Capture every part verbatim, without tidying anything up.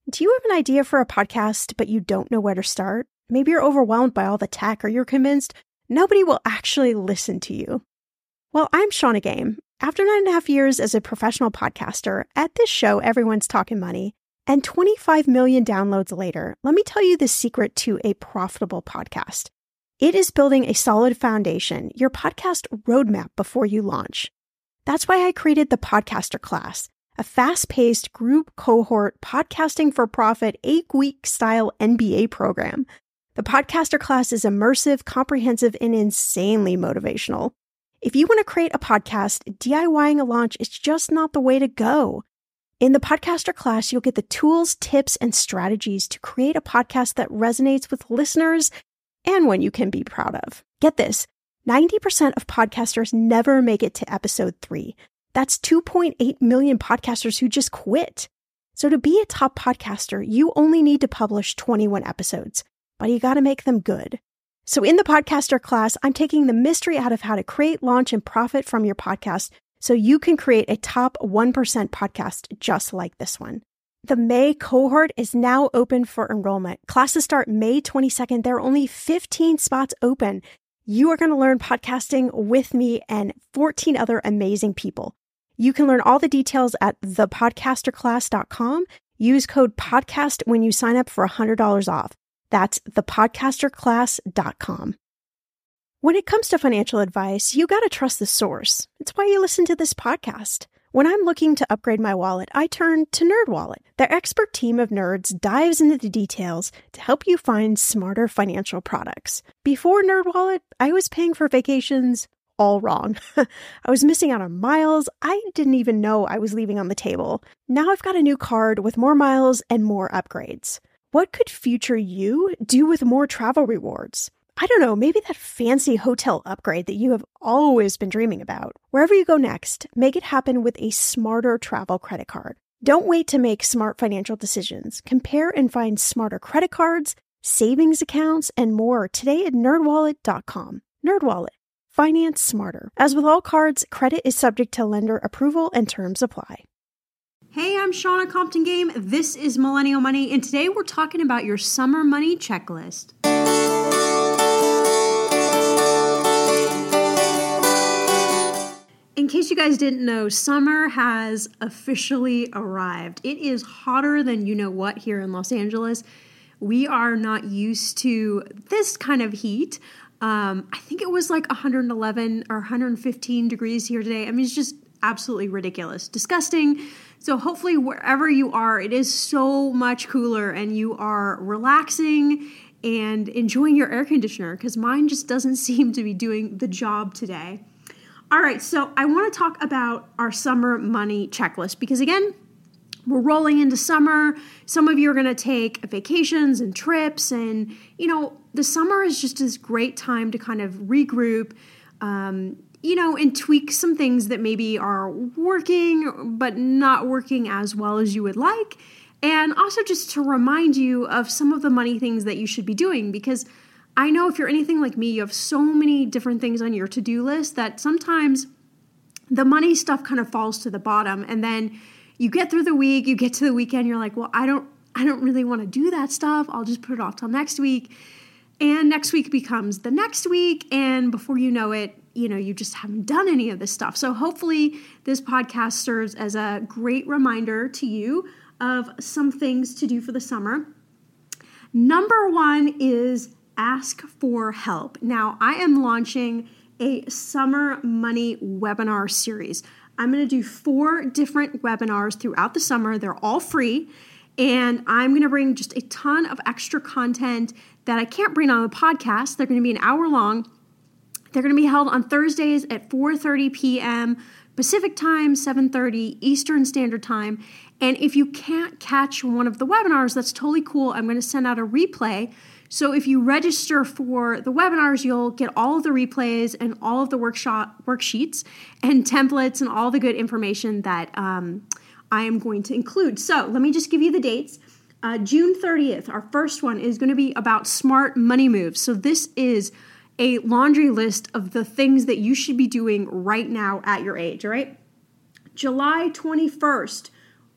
Do you have an idea for a podcast, but you don't know where to start? Maybe you're overwhelmed by all the tech, or you're convinced nobody will actually listen to you. Well, I'm Shannah Game. After nine and a half years as a professional podcaster, at this show, everyone's talking money, and twenty-five million downloads later, let me tell you the secret to a profitable podcast. It is building a solid foundation, your podcast roadmap before you launch. That's why I created the Podcaster Class, a fast-paced group cohort podcasting for profit eight-week style M B A program. The Podcaster Class is immersive, comprehensive, and insanely motivational. If you want to create a podcast, DIYing a launch is just not the way to go. In the Podcaster Class, you'll get the tools, tips, and strategies to create a podcast that resonates with listeners and one you can be proud of. Get this, ninety percent of podcasters never make it to episode three. That's two point eight million podcasters who just quit. So to be a top podcaster, you only need to publish twenty-one episodes, but you got to make them good. So in the Podcaster Class, I'm taking the mystery out of how to create, launch, and profit from your podcast so you can create a top one percent podcast just like this one. The May cohort is now open for enrollment. Classes start May twenty-second. There are only fifteen spots open. You are going to learn podcasting with me and fourteen other amazing people. You can learn all the details at the podcaster class dot com. Use code PODCAST when you sign up for one hundred dollars off. That's the podcaster class dot com. When it comes to financial advice, you got to trust the source. It's why you listen to this podcast. When I'm looking to upgrade my wallet, I turn to NerdWallet. Their expert team of nerds dives into the details to help you find smarter financial products. Before NerdWallet, I was paying for vacations all wrong. I was missing out on miles I didn't even know I was leaving on the table. Now I've got a new card with more miles and more upgrades. What could future you do with more travel rewards? I don't know, maybe that fancy hotel upgrade that you have always been dreaming about. Wherever you go next, make it happen with a smarter travel credit card. Don't wait to make smart financial decisions. Compare and find smarter credit cards, savings accounts, and more today at nerd wallet dot com. NerdWallet. Finance smarter. As with all cards, credit is subject to lender approval and terms apply. Hey, I'm Shannah Compton Game. This is Millennial Money, and today we're talking about your summer money checklist. In case you guys didn't know, summer has officially arrived. It is hotter than you know what here in Los Angeles. We are not used to this kind of heat. Um, I think it was like one hundred eleven or one hundred fifteen degrees here today. I mean, it's just absolutely ridiculous, disgusting. So hopefully wherever you are, it is so much cooler and you are relaxing and enjoying your air conditioner, because mine just doesn't seem to be doing the job today. All right, so I want to talk about our summer money checklist because, again, we're rolling into summer. Some of you are going to take vacations and trips, and, you know, the summer is just this great time to kind of regroup, um, you know, and tweak some things that maybe are working but not working as well as you would like, and also just to remind you of some of the money things that you should be doing, because I know if you're anything like me, you have so many different things on your to-do list that sometimes the money stuff kind of falls to the bottom, and then you get through the week, you get to the weekend, you're like, well, I don't I don't really want to do that stuff. I'll just put it off till next week. And next week becomes the next week, and before you know it, you know, you just haven't done any of this stuff. So hopefully this podcast serves as a great reminder to you of some things to do for the summer. Number one is ask for help. Now, I am launching a summer money webinar series. I'm going to do four different webinars throughout the summer. They're all free, and I'm going to bring just a ton of extra content that I can't bring on the podcast. They're going to be an hour long. They're going to be held on Thursdays at four thirty p.m. Pacific time, seven thirty Eastern Standard Time. And if you can't catch one of the webinars, that's totally cool. I'm going to send out a replay. So if you register for the webinars, you'll get all of the replays and all of the workshop worksheets and templates and all the good information that um, I am going to include. So let me just give you the dates. Uh, June thirtieth, our first one is going to be about smart money moves. So this is a laundry list of the things that you should be doing right now at your age, all right? July twenty-first,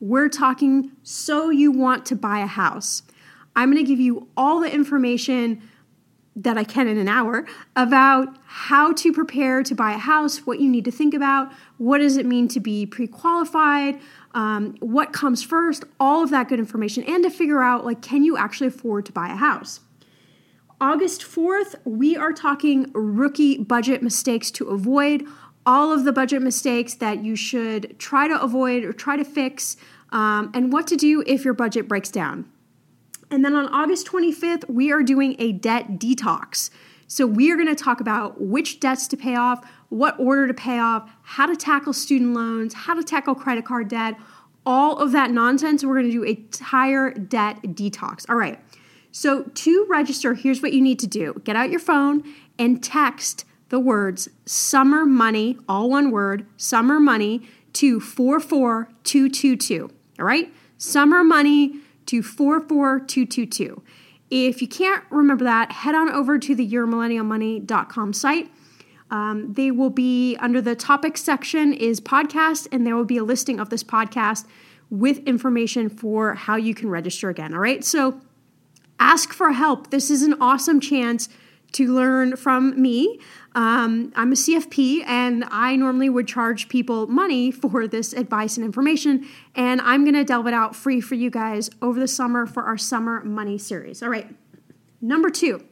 We're talking so you want to buy a house. I'm going to give you all the information that I can in an hour about how to prepare to buy a house, what you need to think about, what does it mean to be pre-qualified, um, what comes first, all of that good information, and to figure out, like, can you actually afford to buy a house? August fourth, we are talking rookie budget mistakes to avoid, all of the budget mistakes that you should try to avoid or try to fix, um, and what to do if your budget breaks down. And then on August twenty-fifth, we are doing a debt detox. So we are going to talk about which debts to pay off, what order to pay off, how to tackle student loans, how to tackle credit card debt, all of that nonsense. We're going to do an entire debt detox. All right. So to register, here's what you need to do. Get out your phone and text the words summer money, all one word, summer money to four four two two two. All right? Summer money to four four two two two. If you can't remember that, head on over to the your millennial money dot com site. Um, they will be under the topics section is podcast, and there will be a listing of this podcast with information for how you can register again. All right. So ask for help. This is an awesome chance to learn from me. Um, I'm a C F P, and I normally would charge people money for this advice and information, and I'm going to delve it out free for you guys over the summer for our Summer Money series. All right, number two,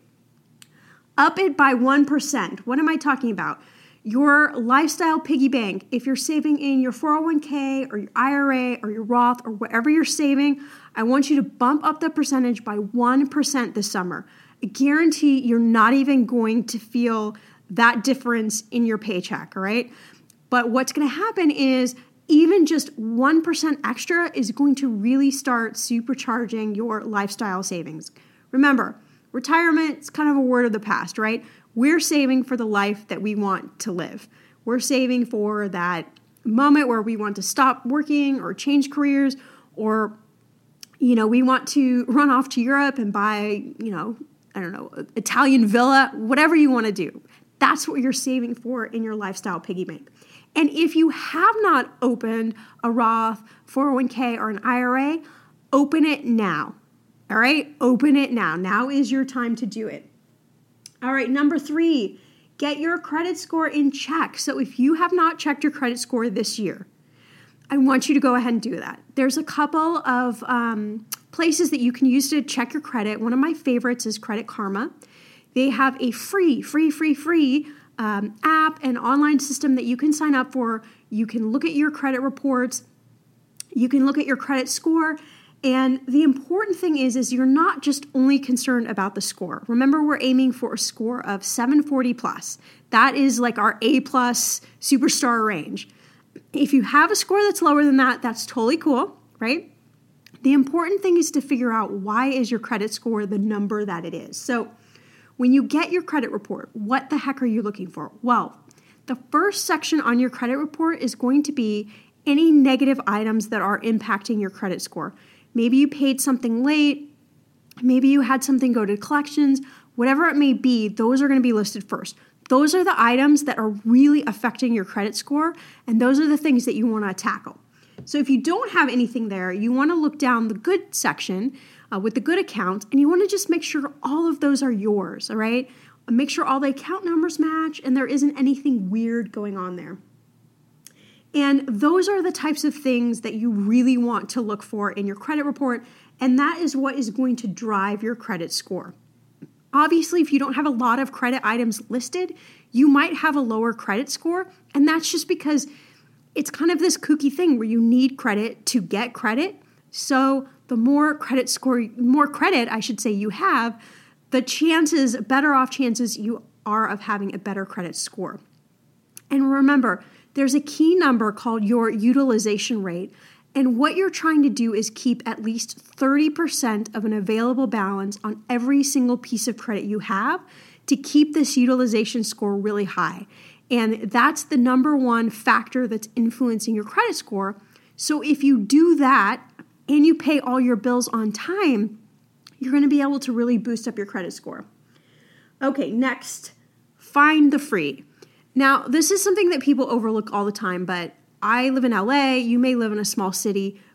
up it by one percent. What am I talking about? Your lifestyle piggy bank. If you're saving in your four oh one k or your I R A or your Roth or whatever you're saving, I want you to bump up the percentage by one percent this summer. I guarantee you're not even going to feel that difference in your paycheck, all right? But what's going to happen is even just one percent extra is going to really start supercharging your lifestyle savings. Remember, retirement is kind of a word of the past, right? We're saving for the life that we want to live. We're saving for that moment where we want to stop working or change careers, or, you know, we want to run off to Europe and buy, you know, I don't know, Italian villa, whatever you want to do. That's what you're saving for in your lifestyle piggy bank. And if you have not opened a Roth, four oh one k, or an I R A, open it now. All right? Open it now. Now is your time to do it. All right, number three, get your credit score in check. So if you have not checked your credit score this year, I want you to go ahead and do that. There's a couple of um, places that you can use to check your credit. One of my favorites is Credit Karma. They have a free, free, free, free um, app and online system that you can sign up for. You can look at your credit reports. You can look at your credit score. And the important thing is, is you're not just only concerned about the score. Remember, we're aiming for a score of seven forty plus. That is like our A plus superstar range. If you have a score that's lower than that, that's totally cool, right? The important thing is to figure out, why is your credit score the number that it is? So when you get your credit report, what the heck are you looking for? Well, the first section on your credit report is going to be any negative items that are impacting your credit score. Maybe you paid something late. Maybe you had something go to collections. Whatever it may be, those are going to be listed first. Those are the items that are really affecting your credit score, and those are the things that you want to tackle. So if you don't have anything there, you want to look down the good section uh, with the good accounts, and you want to just make sure all of those are yours, all right? Make sure all the account numbers match and there isn't anything weird going on there. And those are the types of things that you really want to look for in your credit report, and that is what is going to drive your credit score. Obviously, if you don't have a lot of credit items listed, you might have a lower credit score, and that's just because it's kind of this kooky thing where you need credit to get credit. So the more credit score, more credit, I should say, you have, the chances, better off chances you are of having a better credit score. And remember, there's a key number called your utilization rate. And what you're trying to do is keep at least thirty percent of an available balance on every single piece of credit you have to keep this utilization score really high. And that's the number one factor that's influencing your credit score. So if you do that and you pay all your bills on time, you're going to be able to really boost up your credit score. Okay, next, find the free. Now, this is something that people overlook all the time, but I live in L A, you may live in a small city,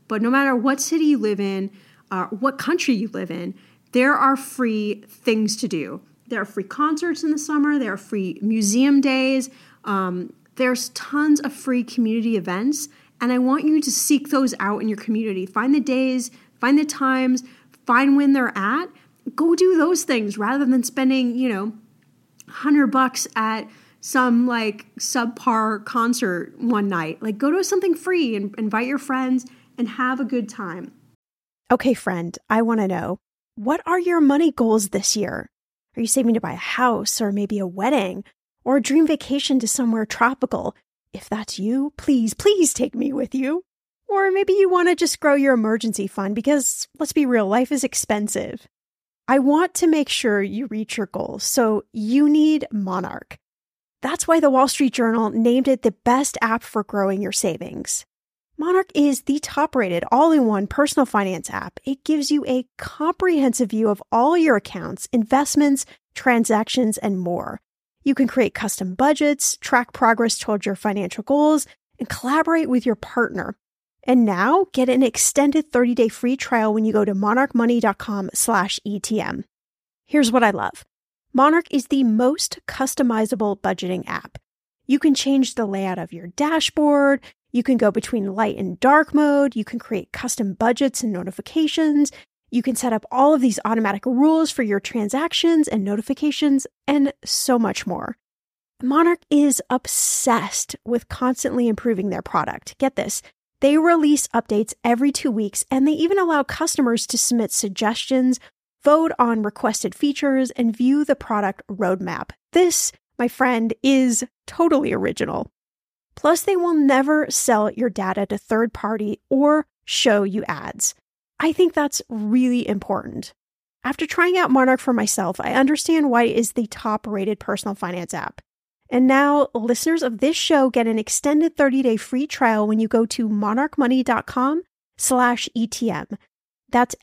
but no matter what city you live in, uh, what country you live in, there are free things to do. There are free concerts in the summer. There are free museum days. Um, there's tons of free community events, and I want you to seek those out in your community. Find the days, find the times, find when they're at. Go do those things rather than spending, you know, a hundred bucks at some like subpar concert one night. Like, go to something free and invite your friends and have a good time. Okay, friend, I want to know, what are your money goals this year? Are you saving to buy a house or maybe a wedding or a dream vacation to somewhere tropical? If that's you, please, please take me with you. Or maybe you want to just grow your emergency fund because, let's be real, life is expensive. I want to make sure you reach your goals, so you need Monarch. That's why the Wall Street Journal named it the best app for growing your savings. Monarch is the top-rated all-in-one personal finance app. It gives you a comprehensive view of all your accounts, investments, transactions, and more. You can create custom budgets, track progress towards your financial goals, and collaborate with your partner. And now, get an extended thirty-day free trial when you go to monarchmoney.com slash ETM. Here's what I love. Monarch is the most customizable budgeting app. You can change the layout of your dashboard. You can go between light and dark mode. You can create custom budgets and notifications. You can set up all of these automatic rules for your transactions and notifications, and so much more. Monarch is obsessed with constantly improving their product. Get this. They release updates every two weeks, and they even allow customers to submit suggestions, vote on requested features, and view the product roadmap. This, my friend, is totally original. Plus, they will never sell your data to third party or show you ads. I think that's really important. After trying out Monarch for myself, I understand why it is the top-rated personal finance app. And now, listeners of this show get an extended thirty-day free trial when you go to monarchmoney.com slash ETM. That's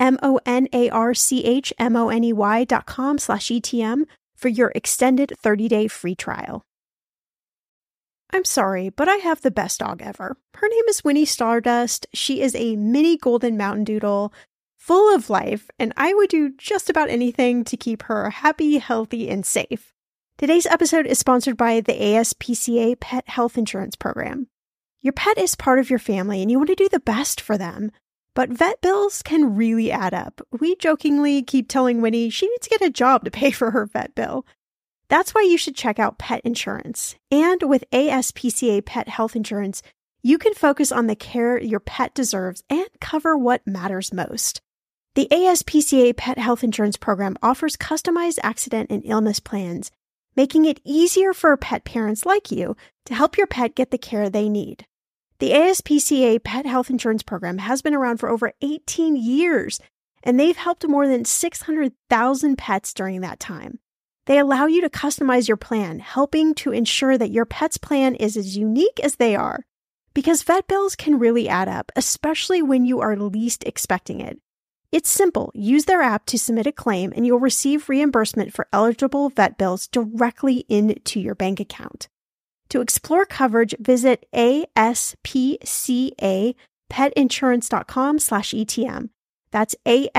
M-O-N-A-R-C-H-M-O-N-E-Y dot com slash ETM for your extended thirty-day free trial. I'm sorry, but I have the best dog ever. Her name is Winnie Stardust. She is a mini golden mountain doodle, full of life, and I would do just about anything to keep her happy, healthy, and safe. Today's episode is sponsored by the A S P C A Pet Health Insurance Program. Your pet is part of your family, and you want to do the best for them. But vet bills can really add up. We jokingly keep telling Winnie she needs to get a job to pay for her vet bill. That's why you should check out pet insurance. And with A S P C A Pet Health Insurance, you can focus on the care your pet deserves and cover what matters most. The A S P C A Pet Health Insurance Program offers customized accident and illness plans, making it easier for pet parents like you to help your pet get the care they need. The A S P C A Pet Health Insurance Program has been around for over eighteen years, and they've helped more than six hundred thousand pets during that time. They allow you to customize your plan, helping to ensure that your pet's plan is as unique as they are. Because vet bills can really add up, especially when you are least expecting it. It's simple. Use their app to submit a claim, and you'll receive reimbursement for eligible vet bills directly into your bank account. To explore coverage, visit aspcapetinsurance.com slash ETM. That's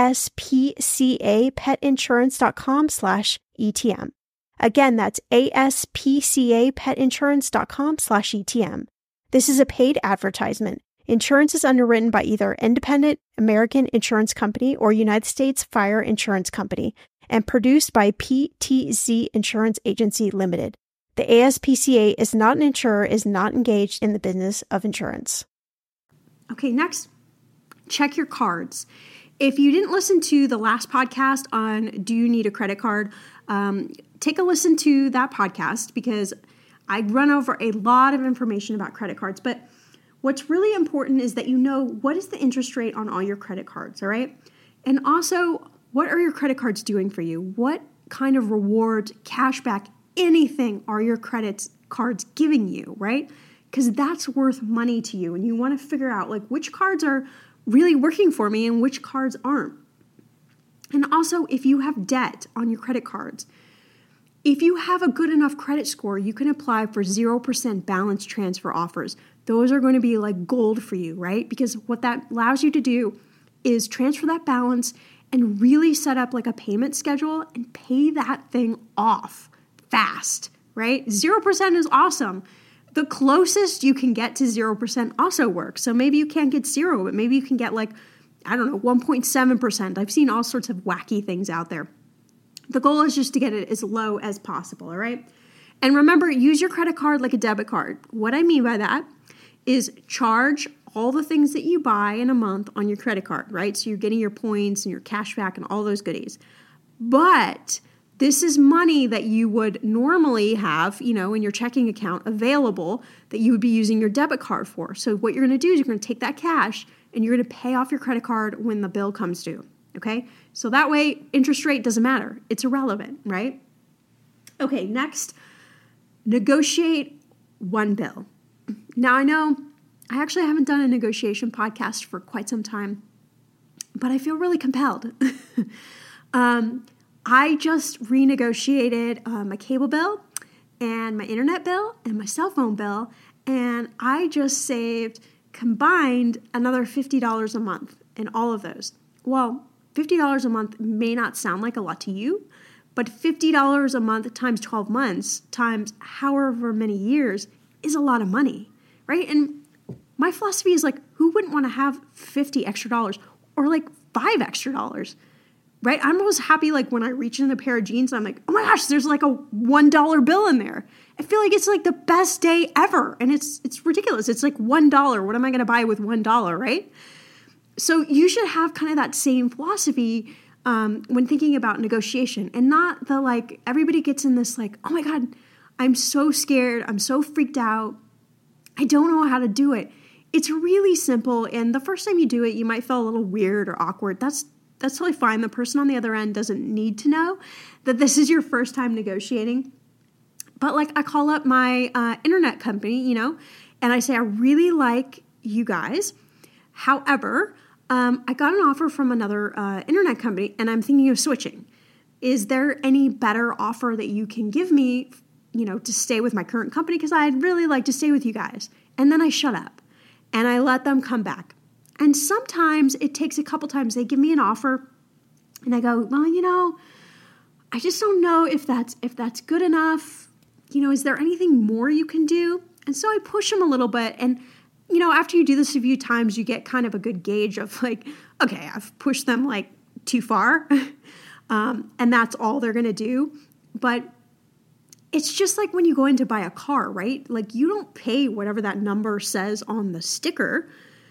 aspcapetinsurance.com slash ETM. Again, that's aspcapetinsurance.com slash ETM. This is a paid advertisement. Insurance is underwritten by either Independent American Insurance Company or United States Fire Insurance Company and produced by P T Z Insurance Agency Limited. The A S P C A is not an insurer, is not engaged in the business of insurance. Okay, next, check your cards. If you didn't listen to the last podcast on Do You Need a Credit Card, um, take a listen to that podcast because I run over a lot of information about credit cards. But what's really important is that you know what is the interest rate on all your credit cards, all right? And also, what are your credit cards doing for you? What kind of rewards, cashback, anything are your credit cards giving you, right? Because that's worth money to you. And you want to figure out like which cards are really working for me and which cards aren't. And also, if you have debt on your credit cards, if you have a good enough credit score, you can apply for zero percent balance transfer offers those are going to be like gold for you, right? Because what that allows you to do is transfer that balance and really set up like a payment schedule and pay that thing off fast, right? zero percent is awesome. The closest you can get to zero percent also works. So maybe you can't get zero, but maybe you can get like, I don't know, one point seven percent. I've seen all sorts of wacky things out there. The goal is just to get it as low as possible, all right? And remember, use your credit card like a debit card. What I mean by that is charge all the things that you buy in a month on your credit card, right? So you're getting your points and your cash back and all those goodies. But this is money that you would normally have, you know, in your checking account available that you would be using your debit card for. So what you're going to do is you're going to take that cash and you're going to pay off your credit card when the bill comes due, okay? So that way, interest rate doesn't matter. It's irrelevant, right? Okay, next, negotiate one bill. Now, I know I actually haven't done a negotiation podcast for quite some time, but I feel really compelled. um, I just renegotiated uh, my cable bill and my internet bill and my cell phone bill, and I just saved combined another fifty dollars a month in all of those. Well, fifty dollars a month may not sound like a lot to you, but fifty dollars a month times twelve months times however many years is a lot of money, right? And my philosophy is like, who wouldn't want to have fifty extra dollars or like five extra dollars? Right? I'm always happy like when I reach in a pair of jeans and I'm like, oh my gosh, there's like a one dollar bill in there. I feel like it's like the best day ever. And it's it's ridiculous. It's like one dollar. What am I going to buy with one dollar, right? So you should have kind of that same philosophy um, when thinking about negotiation, and not the like, everybody gets in this like, oh my God, I'm so scared. I'm so freaked out. I don't know how to do it. It's really simple. And the first time you do it, you might feel a little weird or awkward. That's That's totally fine. The person on the other end doesn't need to know that this is your first time negotiating. But like I call up my uh, internet company, you know, and I say, I really like you guys. However, um, I got an offer from another uh, internet company and I'm thinking of switching. Is there any better offer that you can give me, you know, to stay with my current company? Because I'd really like to stay with you guys. And then I shut up and I let them come back. And sometimes it takes a couple times. They give me an offer and I go, well, you know, I just don't know if that's if that's good enough. You know, is there anything more you can do? And so I push them a little bit. And, you know, after you do this a few times, you get kind of a good gauge of like, okay, I've pushed them like too far. um, and that's all they're going to do. But it's just like when you go in to buy a car, right? Like you don't pay whatever that number says on the sticker.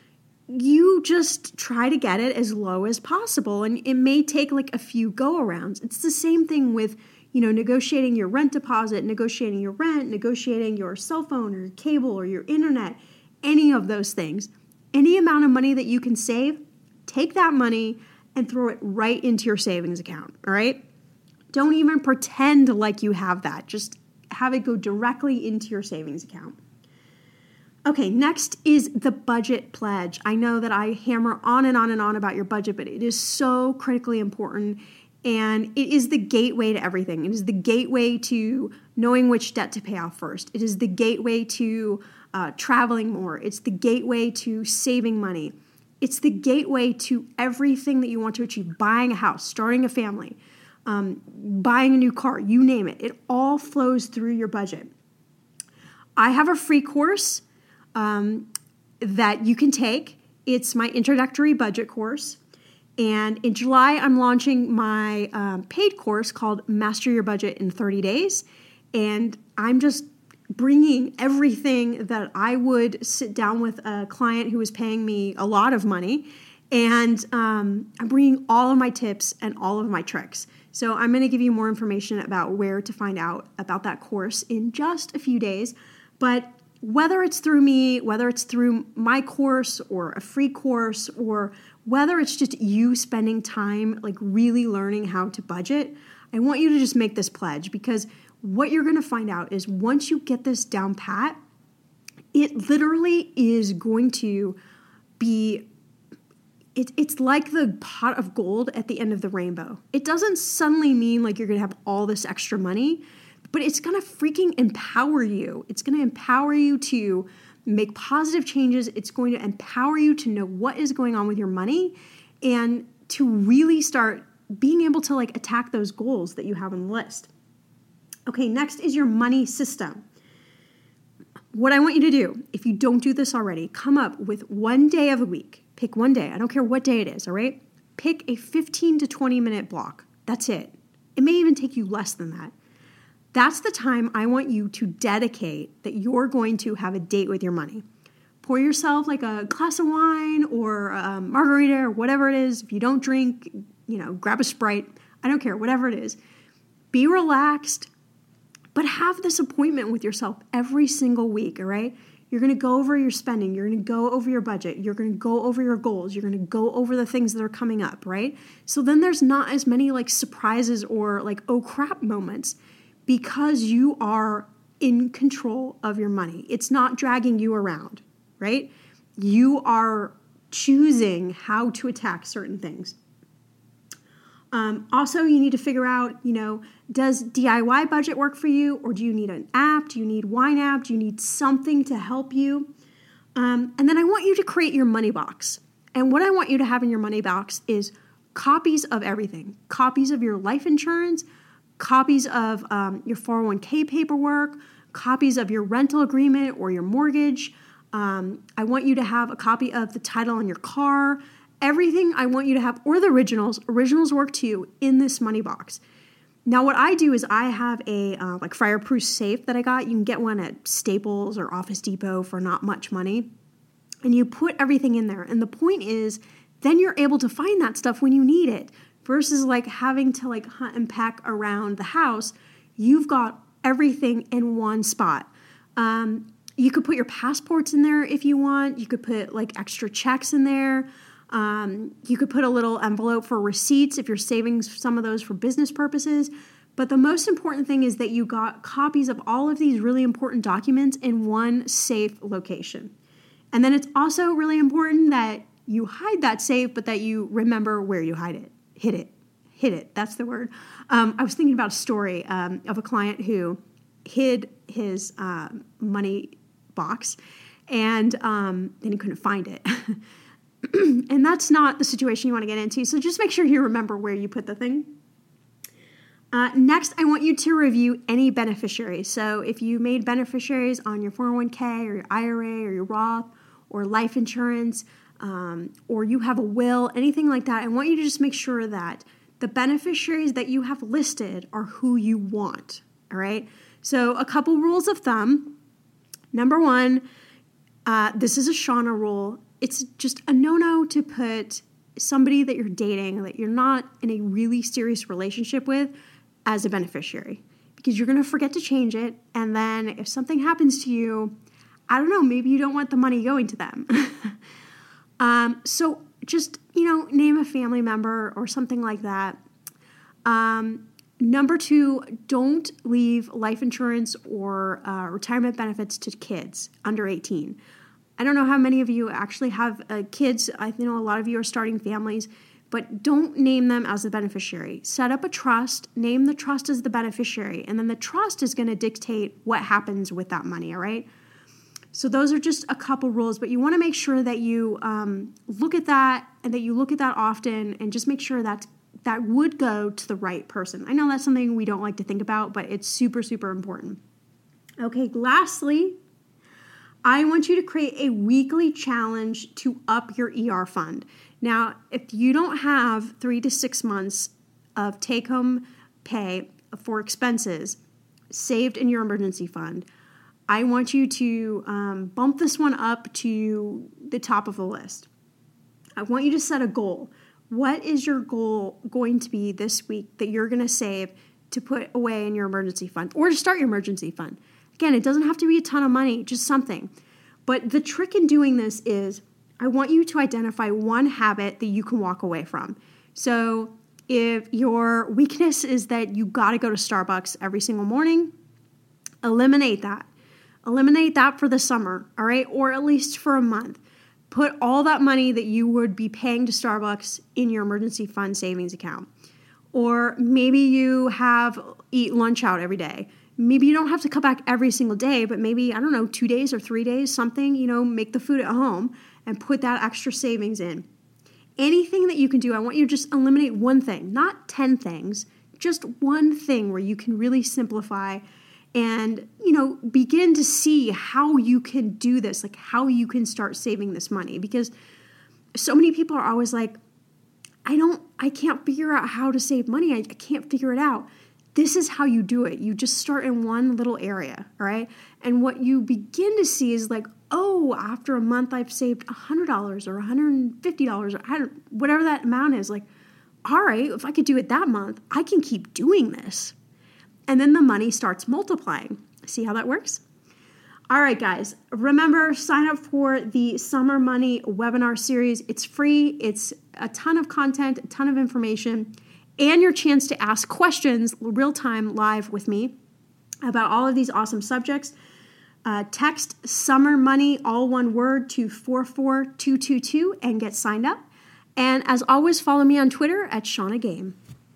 You just try to get it as low as possible. And it may take like a few go-arounds. It's the same thing with, you know, negotiating your rent deposit, negotiating your rent, negotiating your cell phone or your cable or your internet, any of those things. Any amount of money that you can save, take that money and throw it right into your savings account, all right? Don't even pretend like you have that. Just have it go directly into your savings account. Okay, next is the budget pledge. I know that I hammer on and on and on about your budget, but it is so critically important, and it is the gateway to everything. It is the gateway to knowing which debt to pay off first. It is the gateway to uh, traveling more. It's the gateway to saving money. It's the gateway to everything that you want to achieve. Buying a house, starting a family, um, buying a new car, you name it. It all flows through your budget. I have a free course um, that you can take. It's my introductory budget course. And in July, I'm launching my um, paid course called Master Your Budget in thirty days. And I'm just bringing everything that I would sit down with a client who was paying me a lot of money. And um, I'm bringing all of my tips and all of my tricks. So I'm going to give you more information about where to find out about that course in just a few days. But whether it's through me, whether it's through my course or a free course, or whether it's just you spending time like really learning how to budget, I want you to just make this pledge, because what you're going to find out is once you get this down pat, it literally is going to be, it, it's like the pot of gold at the end of the rainbow. It doesn't suddenly mean like you're going to have all this extra money, but it's going to freaking empower you. It's going to empower you to make positive changes. It's going to empower you to know what is going on with your money and to really start being able to like attack those goals that you have on the list. Okay, next is your money system. What I want you to do, if you don't do this already, come up with one day of the week. Pick one day. I don't care what day it is, all right? Pick a fifteen to twenty minute block. That's it. It may even take you less than that. That's the time I want you to dedicate that you're going to have a date with your money. Pour yourself like a glass of wine or a margarita or whatever it is. If you don't drink, you know, grab a Sprite. I don't care, whatever it is. Be relaxed, but have this appointment with yourself every single week, all right? You're going to go over your spending. You're going to go over your budget. You're going to go over your goals. You're going to go over the things that are coming up, right? So then there's not as many like surprises or like, oh crap moments because you are in control of your money. It's not dragging you around, right? You are choosing how to attack certain things. Um, also, you need to figure out, you know, does D I Y budget work for you, or do you need an app? Do you need YNAB? Do you need something to help you? Um, and then I want you to create your money box. And what I want you to have in your money box is copies of everything. Copies of your life insurance, copies of um, your four oh one k paperwork, copies of your rental agreement or your mortgage. Um, I want you to have a copy of the title on your car. Everything I want you to have, or the originals, originals work too, in this money box. Now what I do is I have a uh, like fireproof safe that I got. You can get one at Staples or Office Depot for not much money. And you put everything in there. And the point is, then you're able to find that stuff when you need it. Versus like having to like hunt and pack around the house. You've got everything in one spot. Um, you could put your passports in there if you want. You could put like extra checks in there. Um, you could put a little envelope for receipts if you're saving some of those for business purposes. But the most important thing is that you got copies of all of these really important documents in one safe location. And then it's also really important that you hide that safe, but that you remember where you hide it. Hid it. Hid it. That's the word. Um, I was thinking about a story um, of a client who hid his uh, money box and um, then he couldn't find it. And that's not the situation you want to get into. So just make sure you remember where you put the thing. Uh, next, I want you to review any beneficiaries. So if you made beneficiaries on your four oh one k or your I R A or your Roth or life insurance, um, or you have a will, anything like that, I want you to just make sure that the beneficiaries that you have listed are who you want. All right. So a couple rules of thumb. Number one, uh, this is a Shauna rule. It's just a no-no to put somebody that you're dating, that you're not in a really serious relationship with, as a beneficiary. Because you're going to forget to change it. And then if something happens to you, I don't know, maybe you don't want the money going to them. um, so just, you know, name a family member or something like that. Um, number two, don't leave life insurance or uh, retirement benefits to kids under eighteen. I don't know how many of you actually have uh, kids. I know a lot of you are starting families, but don't name them as the beneficiary. Set up a trust, name the trust as the beneficiary, and then the trust is going to dictate what happens with that money, all right? So those are just a couple rules, but you want to make sure that you um, look at that and that you look at that often and just make sure that that would go to the right person. I know that's something we don't like to think about, but it's super, super important. Okay, lastly, I want you to create a weekly challenge to up your E R fund. Now, if you don't have three to six months of take-home pay for expenses saved in your emergency fund, I want you to um, bump this one up to the top of the list. I want you to set a goal. What is your goal going to be this week that you're going to save to put away in your emergency fund or to start your emergency fund? Again, it doesn't have to be a ton of money, just something. But the trick in doing this is I want you to identify one habit that you can walk away from. So if your weakness is that you got to go to Starbucks every single morning, eliminate that. Eliminate that for the summer, all right? Or at least for a month. Put all that money that you would be paying to Starbucks in your emergency fund savings account. Or maybe you have eat lunch out every day. maybe you don't have to cut back every single day, but maybe, I don't know, two days or three days, something, you know, make the food at home and put that extra savings in. Anything that you can do, I want you to just eliminate one thing, not ten things, just one thing where you can really simplify and, you know, begin to see how you can do this, like how you can start saving this money. Because so many people are always like, I don't, I can't figure out how to save money. I, I can't figure it out. This is how you do it. You just start in one little area, all right? And what you begin to see is like, oh, after a month I've saved one hundred dollars or one hundred fifty dollars or I don't, whatever that amount is. Like, all right, if I could do it that month, I can keep doing this. And then the money starts multiplying. See how that works? All right, guys, remember, sign up for the Summer Money webinar series. It's free. It's a ton of content, a ton of information, and your chance to ask questions real-time live with me about all of these awesome subjects. Uh, text Summer Money, all one word, to four four two two two and get signed up. And as always, follow me on Twitter at Shauna Game.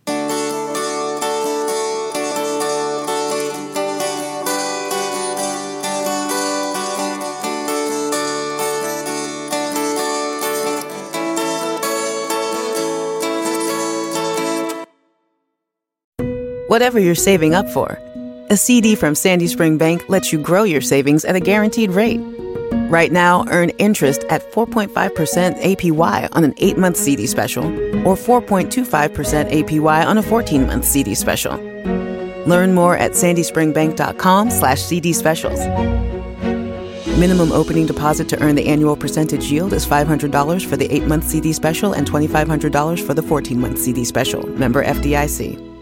Whatever you're saving up for, a C D from Sandy Spring Bank lets you grow your savings at a guaranteed rate. Right now, earn interest at four point five percent A P Y on an eight-month C D special or four point two five percent A P Y on a fourteen-month C D special. Learn more at sandyspringbank.com slash CD specials. Minimum opening deposit to earn the annual percentage yield is five hundred dollars for the eight-month C D special and two thousand five hundred dollars for the fourteen-month C D special. Member F D I C.